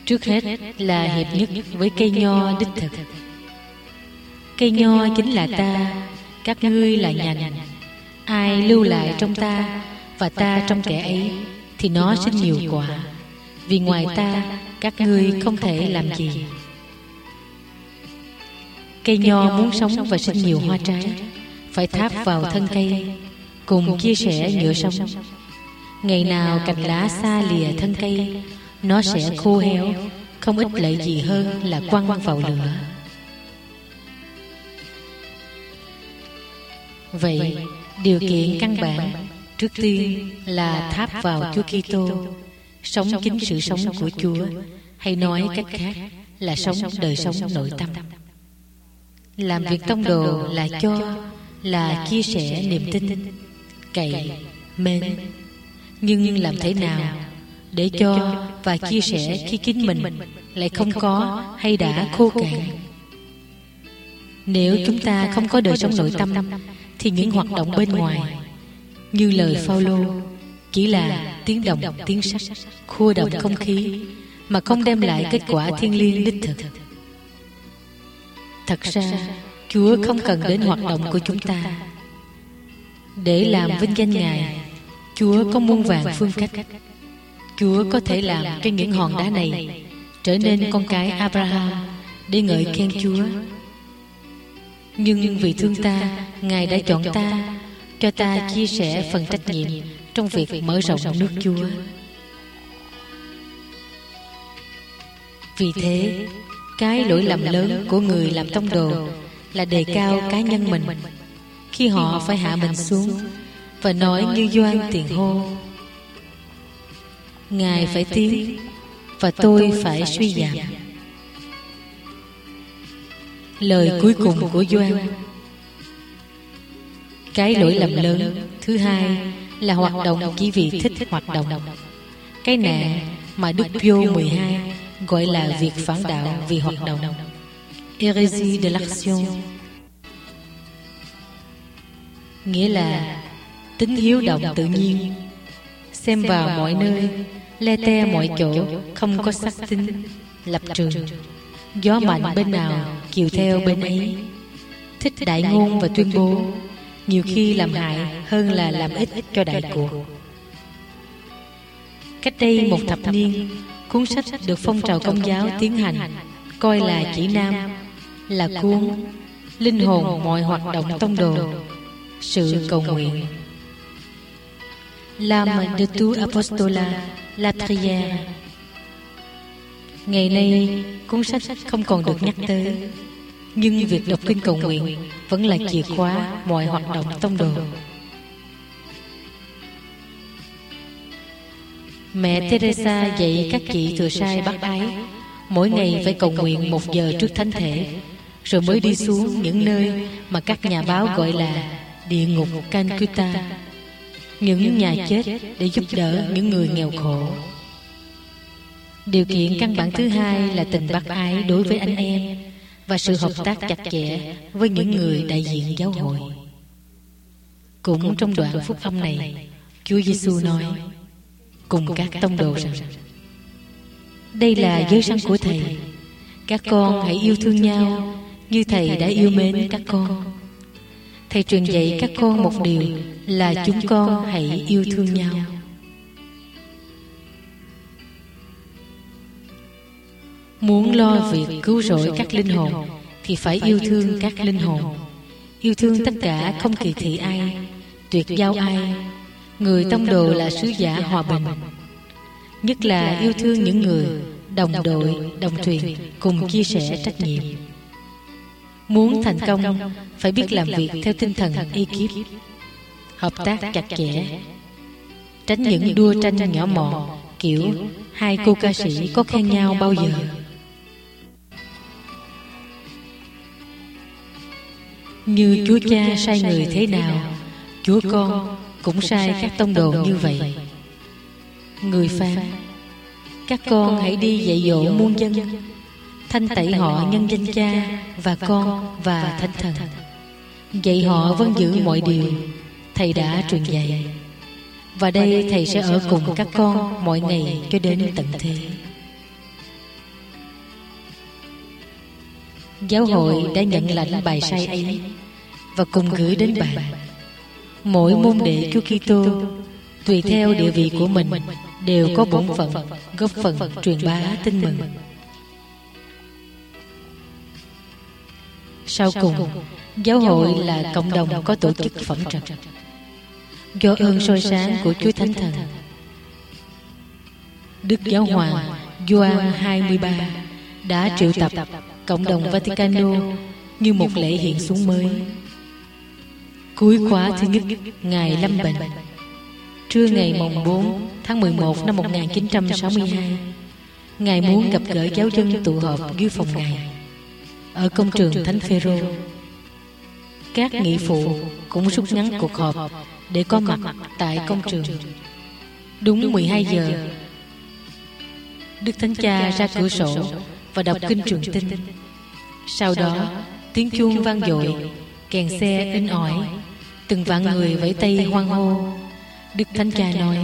Trước hết là hiệp nhất với cây nho đích thực. Cây nho chính là ta, các ngươi là nhành. Ai lưu lại trong ta và ta trong kẻ ấy thì nó sinh nhiều quả. Vì ngoài ta các ngươi không thể làm gì. Cây nho muốn sống và sinh nhiều hoa trái, phải tháp vào thân cây, cùng chia sẻ nhựa sống. Ngày nào cành lá xa lìa thân cây, nó sẽ khô héo, không ích lợi gì hơn là quăng vào lửa. Vậy, điều kiện căn bản trước tiên là tháp vào Chúa Kitô, sống chính sự sống của Chúa, hay nói cách khác là sống đời sống nội tâm. Làm việc tông đồ là cho, là chia sẻ niềm tin, cậy, mến. Nhưng làm thế nào để cho và chia sẻ khi chính mình lại không có hay đã khô cạn? Nếu chúng ta không có đời sống nội tâm thì những hoạt động bên ngoài như lời Phao-lô chỉ là tiếng đồng tiếng sắc, khua động không khí, mà không đem lại kết quả thiêng liêng đích thực. Thật ra Chúa không cần đến hoạt động của chúng ta. Để làm vinh danh Ngài, Chúa có muôn vàn phương cách. Chúa có thể làm cho những hòn đá này trở nên con cái Abraham để ngợi khen Chúa. Nhưng vì thương ta, Ngài đã chọn ta, cho ta chia sẻ phần trách nhiệm trong việc mở rộng nước Chúa. Vì thế, cái lỗi lầm lớn của người làm tông đồ là đề cao cá nhân mình, khi họ phải hạ mình xuống và nói như Gioan tiền hô: Ngài phải tiến và tôi phải suy giảm. Lời cuối cùng của Gioan. Cái lỗi lầm lớn thứ hai là hoạt động chỉ vì thích hoạt động. Cái nạn mà Đức Pio 12 gọi là việc phản đạo vì hoạt động, hérésie de l'action, nghĩa là tính hiếu động tự nhiên, xem vào mọi nơi, le te mọi chỗ, không có sắc tính, lập trường. Gió mạnh bên nào chiều theo bên ấy, thích đại ngôn và tuyên bố, nhiều khi làm hại hơn là làm ích cho đại cuộc. Cách đây một thập niên, cuốn sách được phong trào Công giáo tiến hành coi là chỉ nam, là cuốn Linh hồn mọi hoạt động tông đồ, sự cầu nguyện, L'âme de tout apostolat, la prière. Ngày nay cuốn sách không còn được nhắc tới, nhưng việc đọc kinh cầu nguyện vẫn là chìa khóa mọi hoạt động tông đồ. Mẹ Teresa dạy các chị thừa sai bác ái mỗi ngày phải cầu nguyện 1 giờ trước thánh thể, rồi mới đi xuống những nơi mà các nhà báo gọi là địa ngục Calcutta, những nhà chết, để giúp đỡ những người nghèo khổ. Điều kiện căn bản thứ hai là tình bác ái đối với anh em và sự hợp tác chặt chẽ với những người đại diện giáo hội. Cũng trong đoạn phúc âm này, Chúa Giêsu nói cùng các tông đồ rằng: đây là giới răn của Thầy, các con hãy yêu thương nhau như Thầy đã yêu mến các con. Thầy truyền dạy các con một điều là chúng con hãy yêu thương nhau. Muốn lo việc cứu rỗi các linh hồn thì phải yêu thương các linh hồn, yêu thương tất cả, không kỳ thị ai, tuyệt giao ai. Người tông đồ là sứ giả hòa bình, nhất là yêu thương những người đồng đội, đồng thuyền, cùng chia sẻ trách nhiệm. Muốn thành công phải biết làm việc theo tinh thần ekip, hợp tác chặt chẽ, tránh những đua tranh nhỏ mọn kiểu hai cô ca sĩ có khen nhau bao giờ. Như Chúa Cha sai người thế nào, Chúa Con cũng sai các tông đồ như vậy. Người phán: các con hãy đi dạy dỗ muôn dân, thanh tẩy họ nhân danh Cha và Con và Thánh Thần, dạy họ vâng giữ mọi điều Thầy đã truyền dạy. Và đây Thầy sẽ ở cùng các con mọi ngày cho đến tận thế. Giáo hội đã nhận lãnh bài sai ấy và cùng gửi đến bạn. Mỗi môn đệ Chúa Kitô tùy theo địa vị của mình đều có bổn phận góp phần truyền bá tin mừng. Sau cùng, giáo hội là cộng đồng có tổ chức phẩm trật. Do ơn soi sáng của Chúa Thánh Thần, Đức Giáo hoàng Gioan 23 đã triệu tập cộng đồng Vaticano như một lễ hiện xuống mới. Cuối khóa thứ nhất, Ngài lâm bệnh. Trưa ngày mùng 4 tháng 11 năm 1962, Ngài muốn gặp gỡ giáo dân tụ họp dưới phòng Ngài ở công trường Thánh Phêrô. Các nghị phụ cũng rút ngắn cuộc họp để có mặt tại công trường. Đúng 12 giờ, Đức Thánh Cha ra cửa sổ và đọc kinh trường tin. Sau đó, tiếng chuông vang dội, kèn xe inh ỏi, từng vạn người vẫy tay hoan hô. Đức Thánh Cha nói: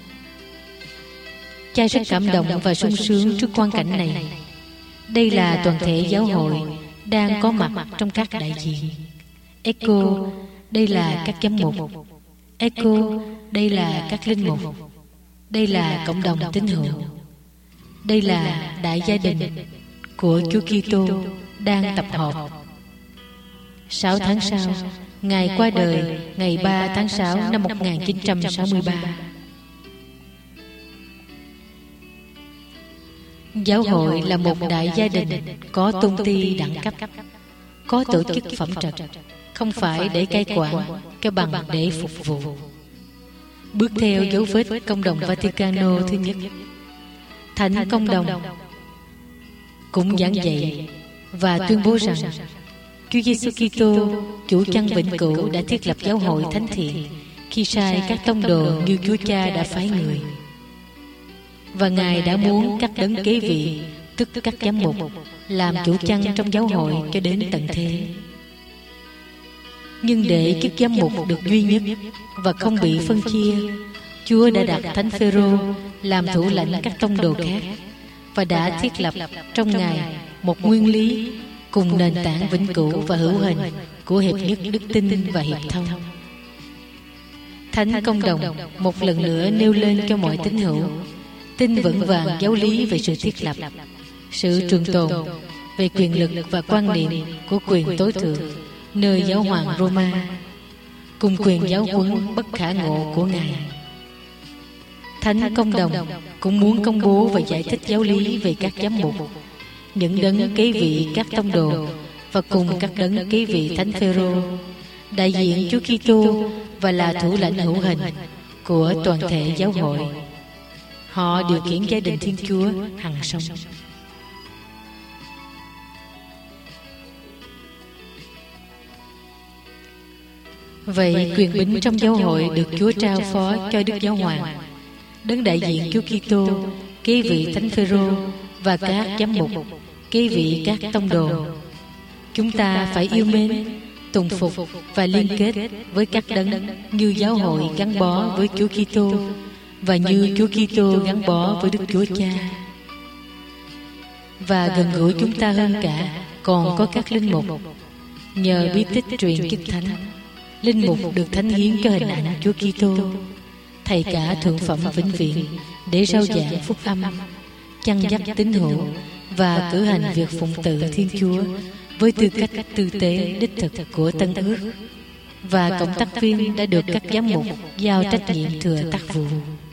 Cha rất cảm động và sung sướng trước quang cảnh này. Đây là toàn thể giáo hội đang có mặt trong các đại diện. Echo, đây là các giám mục. Echo, đây là các linh mục. Đây là cộng đồng tín hữu. Đây là đại gia đình của Chúa Kitô đang tập họp. 6 tháng sau, Ngài qua đời ngày 3 tháng 6 năm 1963. Giáo hội là một đại gia đình có tôn ti đẳng cấp, có tổ chức phẩm trật, không phải để cai quản, cái bằng để phục vụ. Bước theo dấu vết công đồng Vaticano thứ nhất, Thánh Công đồng cũng giảng dạy và tuyên bố rằng Chúa Giêsu Kitô, Chủ Chân vĩnh cửu, đã thiết lập giáo hội thánh thiện khi sai các tông đồ như Chúa Cha đã phái người. Và Ngài đã muốn các đấng kế vị, tức các giám mục, làm chủ chân trong giáo hội cho đến tận thế. Nhưng để chức giám mục được duy nhất và không bị phân chia, Chúa đã đặt Thánh Phêrô làm thủ lãnh các tông đồ khác và đã thiết lập trong Ngài một nguyên lý cùng nền tảng vĩnh cửu và hữu hình của hiệp nhất đức tin và hiệp thông. Thánh Công đồng một lần nữa nêu lên cho mọi tín hữu tin vững vàng giáo lý về sự thiết lập, sự trường tồn, về quyền lực và quan niệm của quyền tối thượng nơi giáo hoàng Roma, cùng quyền giáo huấn bất khả ngộ của Ngài. Thánh Công đồng cũng muốn công bố và giải thích giáo lý về các giám mục, những đấng kế vị các tông đồ và cùng các đấng kế vị Thánh Phêrô, đại diện Chúa Kitô và là thủ lãnh hữu hình của toàn thể giáo hội. Họ điều khiển gia đình Thiên Chúa hằng sống. Vậy quyền bính trong giáo hội được Chúa trao phó cho Đức Giáo Hoàng, đấng đại diện Chúa Kitô, kế vị Thánh Phêrô và các giám mục, kế vị các tông đồ. Chúng ta phải yêu mến, tùng phục và liên kết với các đấng như giáo hội gắn bó với Chúa Kitô và như Chúa Kitô gắn bó với Đức Chúa Cha. Và gần gũi chúng ta hơn cả còn có các linh mục. Nhờ bí tích truyền chức thánh, linh mục được thánh hiến cho hình ảnh Chúa Kitô, thầy cả thượng phẩm vĩnh viễn để rao giảng phúc âm, chăn dắt tín hữu và cử hành việc phụng tự Thiên Chúa với tư cách tư tế đích thực của Tân Ước. Và cộng tác viên đã được các giám mục giao trách nhiệm thừa tác vụ.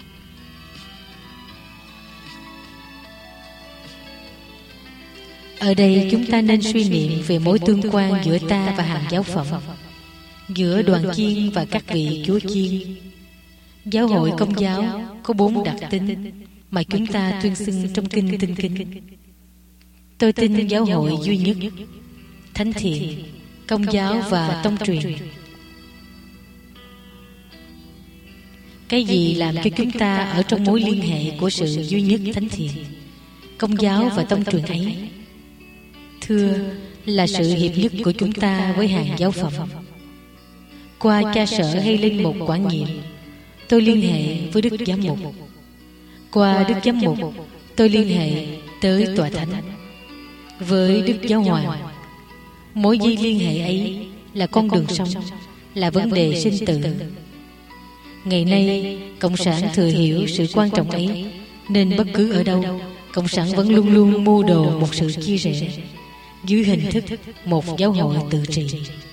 Ở đây chúng ta nên suy niệm về mối tương quan giữa ta và hàng giáo phẩm, giữa đoàn chiên và các vị chúa chiên. Giáo hội Công giáo có 4 đặc tính mà chúng ta tuyên xưng trong kinh Tinh Kinh. Tôi tin giáo hội duy nhất, thánh thiện, công giáo và tông truyền. Cái gì làm cho chúng ta ở trong mối liên hệ của sự duy nhất thánh thiện, công giáo và tông truyền ấy? Thưa, là sự hiệp nhất của chúng ta với hàng giáo phẩm. Qua cha sở hay linh mục quản nhiệm, tôi liên hệ với Đức Giám mục. Qua Đức Giám mục, tôi liên hệ tới Tòa Thánh. Với Đức Giáo Hoàng, Mối dây liên hệ ấy là con đường sống, là vấn đề sinh tử. Ngày nay, Cộng sản thừa hiểu sự quan trọng ấy, nên bất cứ ở đâu, Cộng sản vẫn luôn luôn mưu đồ một sự chia rẽ dưới hình thức một giáo hội tự trị.